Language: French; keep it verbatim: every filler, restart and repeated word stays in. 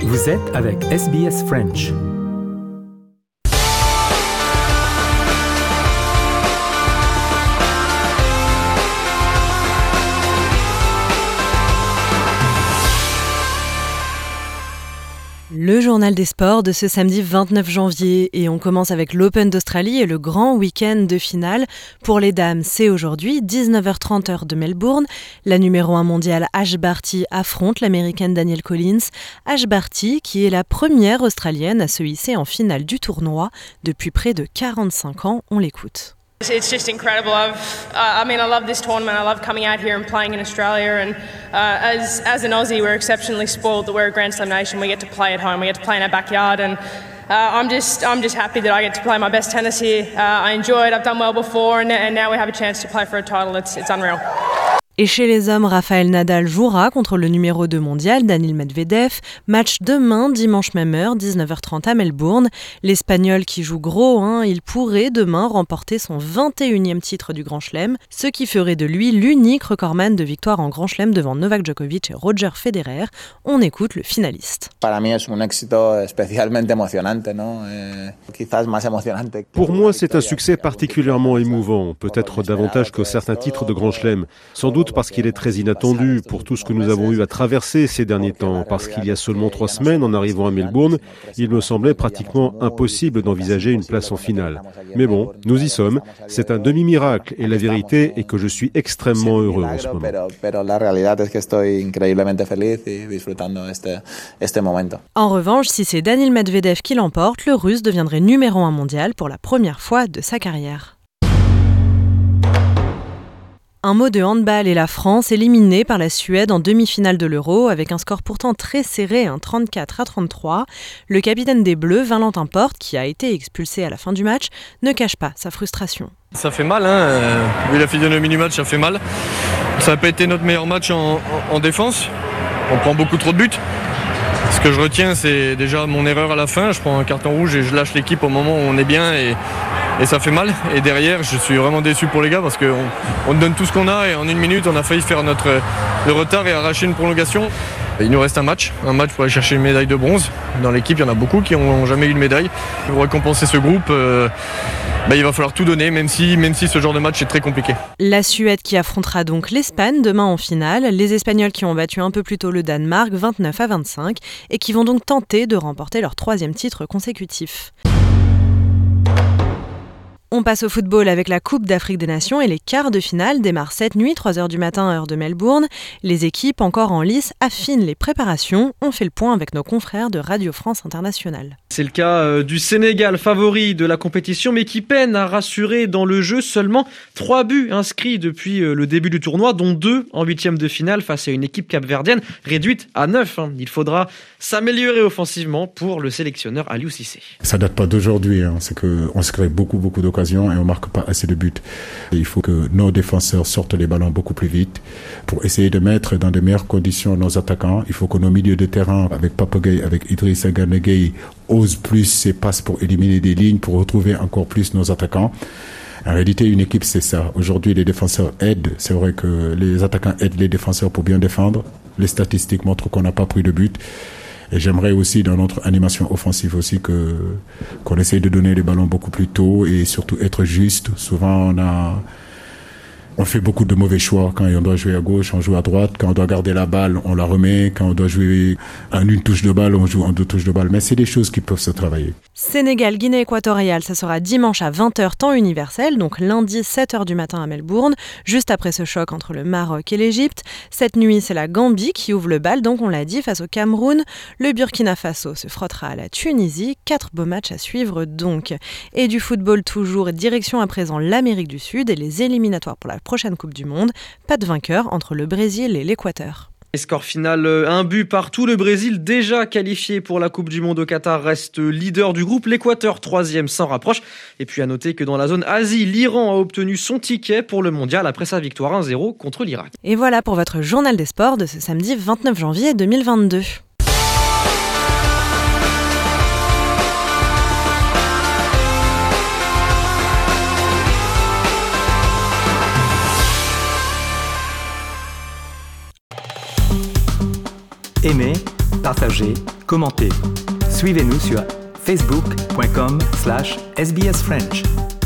Vous êtes avec S B S French. Le journal des sports de ce samedi vingt-neuf janvier et on commence avec l'Open d'Australie et le grand week-end de finale. Pour les dames, c'est aujourd'hui, dix-neuf heures trente heure de Melbourne. La numéro un mondiale Ash Barty affronte l'américaine Danielle Collins. Ash Barty, qui est la première australienne à se hisser en finale du tournoi depuis près de quarante-cinq ans, on l'écoute. It's just incredible. I've, uh, I mean, I love this tournament. I love coming out here and playing in Australia. And uh, as as an Aussie, we're exceptionally spoiled that we're a Grand Slam nation. We get to play at home. We get to play in our backyard. And uh, I'm just I'm just happy that I get to play my best tennis here. Uh, I enjoy it. I've done well before, and, and now we have a chance to play for a title. It's it's unreal. Et chez les hommes, Rafael Nadal jouera contre le numéro deux mondial, Daniil Medvedev. Match demain, dimanche même heure, dix-neuf heures trente à Melbourne. L'Espagnol qui joue gros, hein, il pourrait demain remporter son vingt et unième titre du Grand Chelem, ce qui ferait de lui l'unique recordman de victoire en Grand Chelem devant Novak Djokovic et Roger Federer. On écoute le finaliste. Pour moi, c'est un succès particulièrement émouvant, peut-être davantage que certains titres de Grand Chelem. Sans doute parce qu'il est très inattendu pour tout ce que nous avons eu à traverser ces derniers temps, parce qu'il y a seulement trois semaines, en arrivant à Melbourne, il me semblait pratiquement impossible d'envisager une place en finale. Mais bon, nous y sommes, c'est un demi-miracle et la vérité est que je suis extrêmement heureux en ce moment. En revanche, si c'est Daniil Medvedev qui l'emporte, le Russe deviendrait numéro un mondial pour la première fois de sa carrière. Un mot de handball et la France éliminée par la Suède en demi-finale de l'Euro avec un score pourtant très serré, un trente-quatre à trente-trois. Le capitaine des Bleus, Valentin Porte, qui a été expulsé à la fin du match, ne cache pas sa frustration. Ça fait mal, hein. Vu la physionomie du match, ça fait mal. Ça n'a pas été notre meilleur match en, en, en défense. On prend beaucoup trop de buts. Ce que je retiens, c'est déjà mon erreur à la fin. Je prends un carton rouge et je lâche l'équipe au moment où on est bien et, et ça fait mal. Et derrière, je suis vraiment déçu pour les gars parce qu'on on donne tout ce qu'on a et en une minute, on a failli faire notre le retard et arracher une prolongation. Il nous reste un match, un match pour aller chercher une médaille de bronze. Dans l'équipe, il y en a beaucoup qui n'ont jamais eu de médaille. Pour récompenser ce groupe, euh, bah, il va falloir tout donner, même si, même si ce genre de match est très compliqué. La Suède qui affrontera donc l'Espagne demain en finale. Les Espagnols qui ont battu un peu plus tôt le Danemark, vingt-neuf à vingt-cinq, et qui vont donc tenter de remporter leur troisième titre consécutif. On passe au football avec la Coupe d'Afrique des Nations et les quarts de finale démarrent cette nuit, trois heures du matin, heure de Melbourne. Les équipes, encore en lice, affinent les préparations. On fait le point avec nos confrères de Radio France Internationale. C'est le cas du Sénégal, favori de la compétition, mais qui peine à rassurer dans le jeu. Seulement trois buts inscrits depuis le début du tournoi, dont deux en huitième de finale face à une équipe capverdienne réduite à neuf. Il faudra s'améliorer offensivement pour le sélectionneur Aliou Cissé. Ça date pas d'aujourd'hui, hein. C'est qu'on se crée beaucoup, beaucoup d'occasions et on marque pas assez de buts. Et il faut que nos défenseurs sortent les ballons beaucoup plus vite pour essayer de mettre dans de meilleures conditions nos attaquants. Il faut que nos milieux de terrain, avec Papa Gueye, avec Idrissa Gana Gueye, osent plus ces passes pour éliminer des lignes, pour retrouver encore plus nos attaquants. En réalité, une équipe, c'est ça. Aujourd'hui, les défenseurs aident. C'est vrai que les attaquants aident les défenseurs pour bien défendre. Les statistiques montrent qu'on n'a pas pris de but. Et j'aimerais aussi, dans notre animation offensive aussi, que, qu'on essaye de donner les ballons beaucoup plus tôt et surtout être juste. Souvent, on a, on fait beaucoup de mauvais choix. Quand on doit jouer à gauche, on joue à droite. Quand on doit garder la balle, on la remet. Quand on doit jouer en une touche de balle, on joue en deux touches de balle. Mais c'est des choses qui peuvent se travailler. Sénégal, Guinée équatoriale, ça sera dimanche à vingt heures temps universel, donc lundi sept heures du matin à Melbourne, juste après ce choc entre le Maroc et l'Égypte. Cette nuit, c'est la Gambie qui ouvre le bal, donc on l'a dit, face au Cameroun. Le Burkina Faso se frottera à la Tunisie. Quatre beaux matchs à suivre donc. Et du football toujours, direction à présent l'Amérique du Sud et les éliminatoires pour la prochaine Coupe du Monde. Pas de vainqueur entre le Brésil et l'Équateur. Et score final, un but partout. Le Brésil, déjà qualifié pour la Coupe du Monde au Qatar, reste leader du groupe. L'Équateur, troisième, s'en rapproche. Et puis à noter que dans la zone Asie, l'Iran a obtenu son ticket pour le mondial après sa victoire un zéro contre l'Irak. Et voilà pour votre journal des sports de ce samedi vingt-neuf janvier deux mille vingt-deux. Aimez, partagez, commentez. Suivez-nous sur facebook point com slash S B S French.